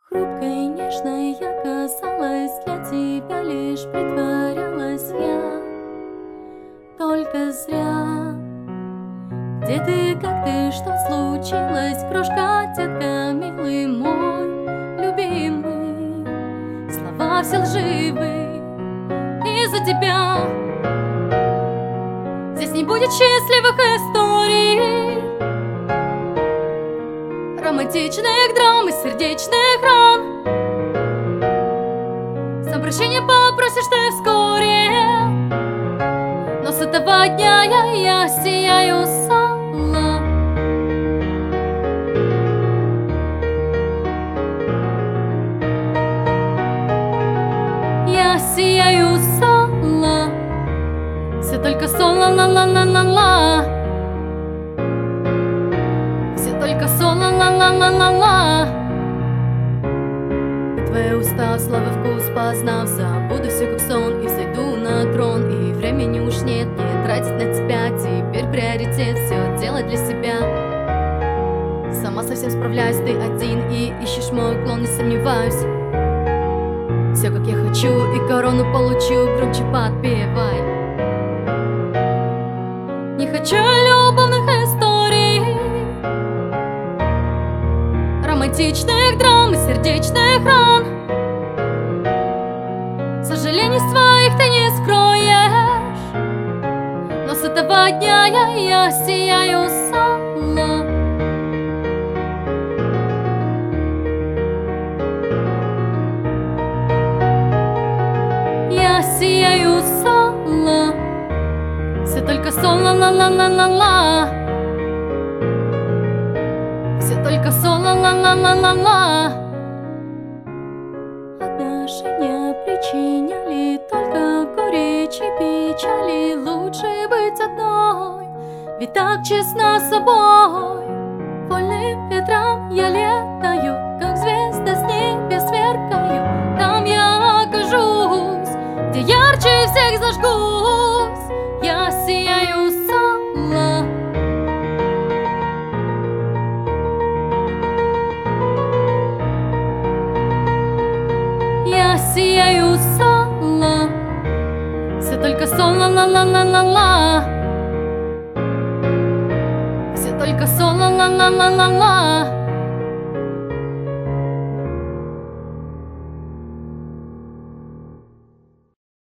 Хрупкой, нежной я казалась, для тебя лишь притворялась я. Только зря. Где ты, как ты, что случилось? Крошка, детка, милый мой, любимый. Слова все лживы из-за тебя. Здесь не будет счастливых историй, романтичных драм и сердечных ран. Сам прощения попросишь ты вскоре, но с этого дня я сияю сама. Я сияю сама. Все только соло, ла-ла-ла-ла-ла. Все только соло, ла-ла-ла-ла-ла. И твои уста, славы, вкус познав, забуду все как сон и взойду на трон. И времени уж нет, не тратить на тебя. Теперь приоритет все делать для себя. Сама совсем справляюсь, ты один и ищешь мой уклон, не сомневаюсь. Все как я хочу и корону получу, громче подпевай. Не хочу любовных историй, романтичных драм и сердечных ран. Сожалений своих ты не скроешь, но с этого дня я сияю сама. Я сияю сама. Все только соло, ла-ла-ла-ла-ла. Все только соло, ла-ла-ла-ла-ла. Отношения причиняли только горечь и печали. Лучше быть одной, ведь так честна с собой. Вольным ветрам я летаю, как звезда с небес сверкаю. Там я окажусь, где ярче всех зажгусь. Я сияю сама. Я сияю сама. Все только соло, ла-ла-ла-ла-ла. Все только соло, ла-ла-ла-ла-ла.